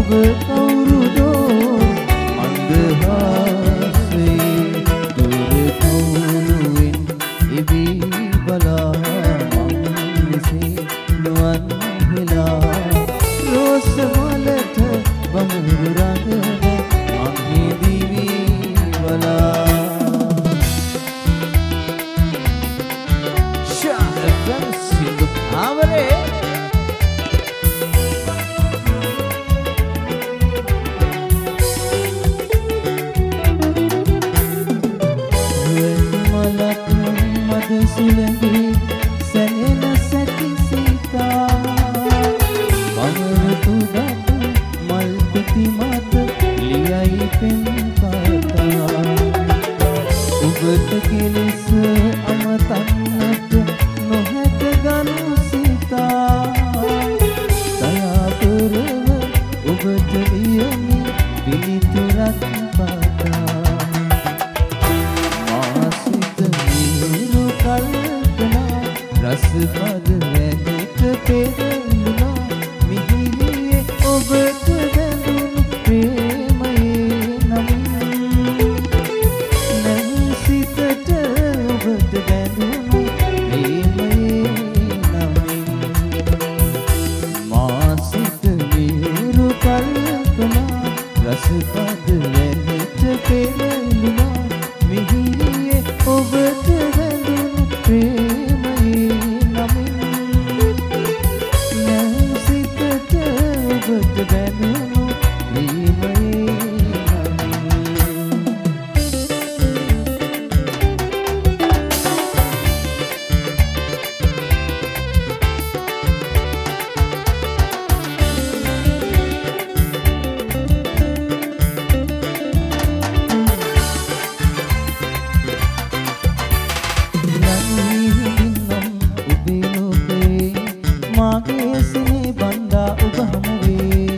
ඔබ කවුරුදෝ මන්දහාසේ දුර කවුරුවෙන් ඉබී බලා මං විසේ නුවන් වෙලා රෝස මලට බමුණු රඟන මං හිඳිවී බලා ශාරකන් සිඳු ආවරේ සුලඟේ සැනෙන සැටි සීතා වමරතු දත් මල් පිටි මත ලියයි පෙන් කතා ඔබට කෙලෙස අමතන්නට නොහැක ගනු සීතා දයා කරව ඔබට ලියමි පිළිතුරක් පතා රසපද වැනට පෙරළුණා මිහිරියේ ඔබට බැඳුණු ප්‍රේමයේ නමින් නැසිතට ඔබට බැඳුණු ප්‍රේමයේ නමින් මා සිත මිහිරු කල්පනා රසපද වැනට පෙරළුණා මිහිරියේ ඔබට බැඳුණු ප්‍රේමයේ ඔබට බැඳුණු ප්‍රේමයේ මාගේ සිනේ බන්දා ඔබ හමුවේ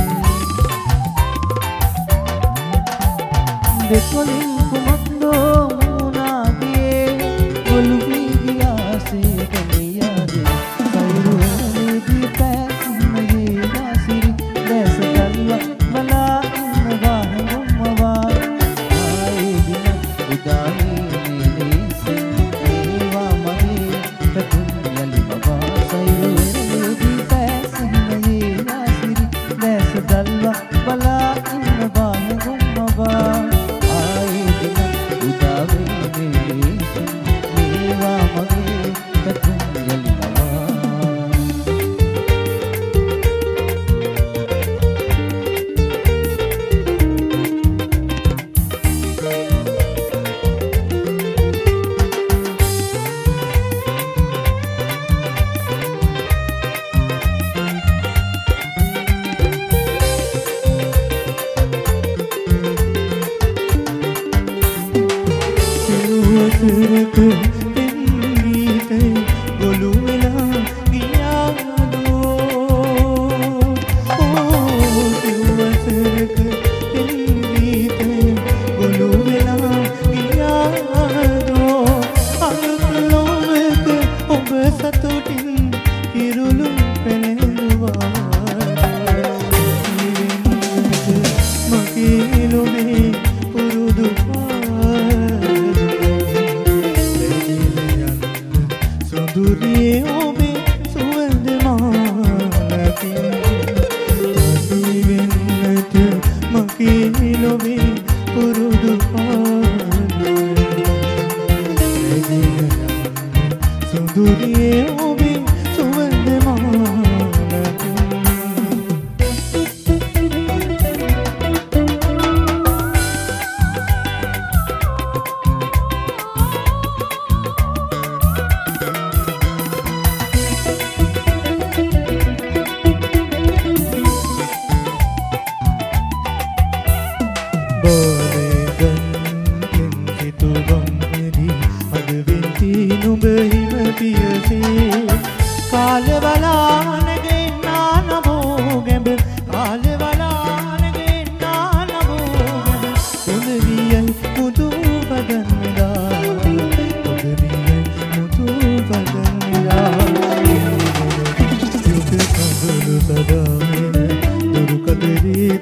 දෙකොලින් කුමක්දෝ මුණාගේ ඔළුවී ගියාසේ කමියාදේ සයිරුවේදී පැසිමගේ වාසිරි දැස ගල්වා බලා ඉන්නවා හැඟුම්මවා ආයේ දින උදානේ නිලෙසින් ඒවා මගේ පැතුම් යලිමවා සයිරුවේදී පැසිමගේ වාසිරි දැස ගල්වා බලා ඉන්නවා හැඟුම්මවා ආයේ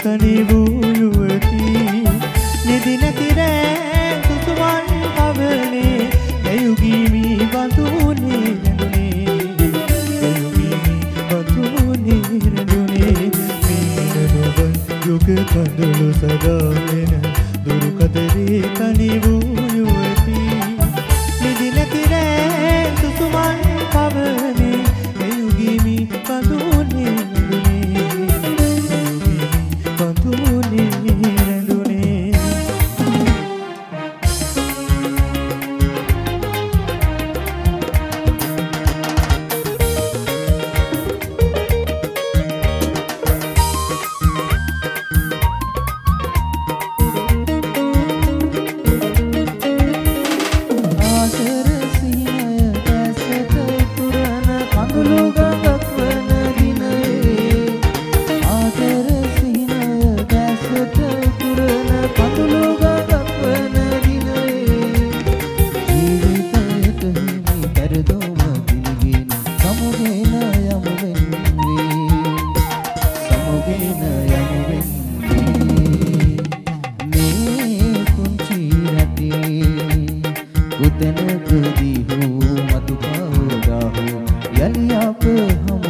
කනි වූ යුවති නිදි නැති රෑ සුසුමන් කවනේ එයුගීමි බඳුනේ රැඳුනේ එයුගීමි බඳුනේ රැඳුනේ මීනොබ යුග කඳුළු සදාගෙන දුරු කදරේ කනි වූ යුවති නිදි නැති රෑ සුසුමන් කවනේ එයුගීමි බඳුනේ उतन कदी हो मत पाओ यलि आप हम